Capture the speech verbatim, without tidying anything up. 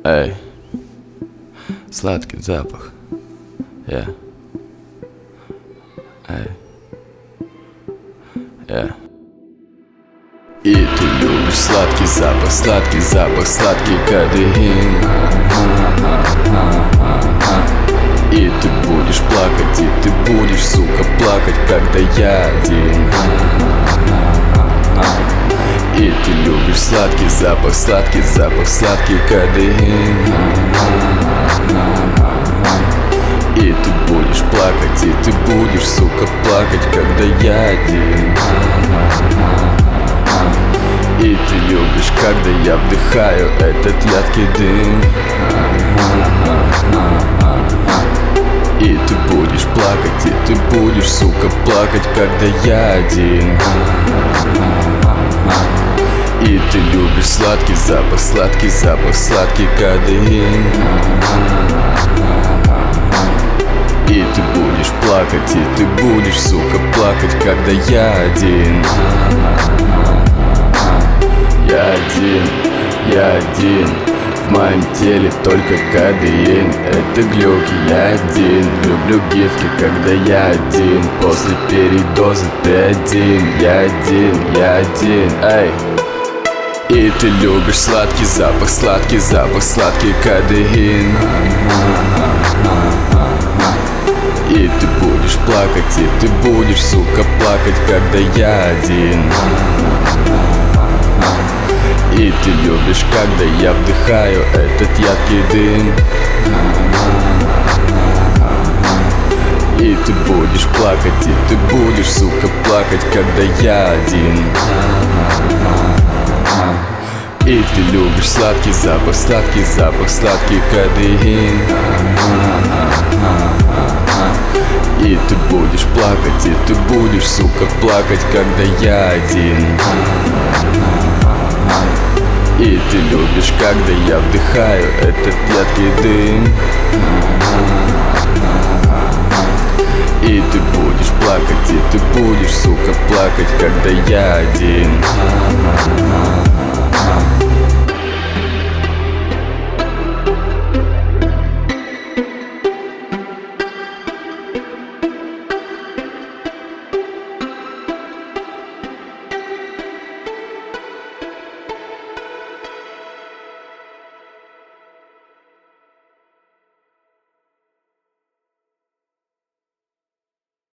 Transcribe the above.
Эй, сладкий запах. Я. Эй. Я. И ты любишь сладкий запах, сладкий запах, сладкий кадеин. И ты будешь плакать, и ты будешь, сука, плакать, когда я один. И ты любишь сладкий запах, сладкий запах, сладкий кадеин. И ты будешь плакать, и ты будешь, сука, плакать, когда я один. И ты любишь, когда я вдыхаю этот ядкий дым. И ты будешь плакать, и ты будешь, сука, плакать, когда я один. И ты любишь сладкий запах, сладкий запах, сладкий кадеин. И ты будешь плакать, и ты будешь, сука, плакать, когда я один. Я один, я один. В моем теле только кадеин. Это глюки, я один. Люблю гифки, когда я один. После передоза ты один. Я один, я один, эй. И ты любишь сладкий запах, сладкий запах, сладкий кадеин. И ты будешь плакать, и ты будешь, сука, плакать, когда я один. И ты любишь, когда я вдыхаю этот ядкий дым. И ты будешь плакать, и ты будешь, сука, плакать, когда я один. И ты любишь сладкий запах, сладкий запах, сладкий кадеин. И ты будешь плакать, и ты будешь, сука, плакать, когда я один. И ты любишь, когда я вдыхаю этот ядкий дым. И ты будешь плакать, и ты будешь, сука, плакать, когда я один.